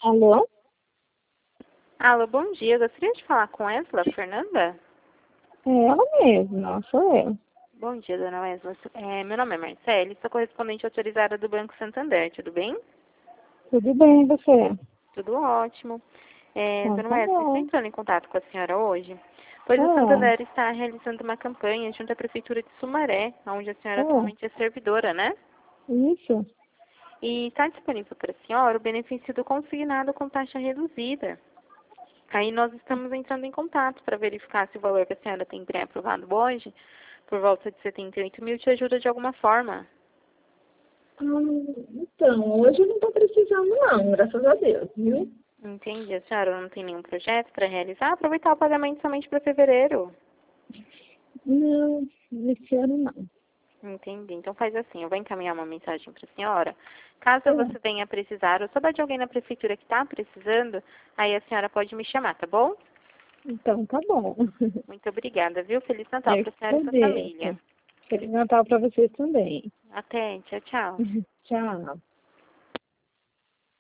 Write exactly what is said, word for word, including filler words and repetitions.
Alô? Alô, bom dia. Eu gostaria de falar com Esla Fernanda? É ela mesma, sou eu. Bom dia, dona Esla. É, meu nome é Marcele, sou correspondente autorizada do Banco Santander, tudo bem? Tudo bem, e você? Tudo ótimo. É, Então tá dona Esla, estou bom. entrando em contato com a senhora hoje, pois o Ah, Santander está realizando uma campanha junto à Prefeitura de Sumaré, onde a senhora ah, atualmente é servidora, né? isso? E está disponível para a senhora o benefício do consignado com taxa reduzida. Aí nós estamos entrando em contato para verificar se o valor que a senhora tem pré-aprovado hoje, por volta de setenta e oito mil, te ajuda de alguma forma. Ah, então, hoje eu não tô precisando não, graças a Deus, viu? Entendi. A senhora não tem nenhum projeto para realizar? Aproveitar o pagamento somente para fevereiro. Não, esse ano não. Entendi. Então faz assim, eu vou encaminhar uma mensagem para a senhora. Caso Ah, você venha precisar, ou souber de alguém na prefeitura que está precisando, aí a senhora pode me chamar, tá bom? então tá bom. Muito obrigada, viu? Feliz Natal Eu para a que senhora e sua família. agradeço. Feliz Natal pra vocês também. Até, tchau, tchau. Tchau.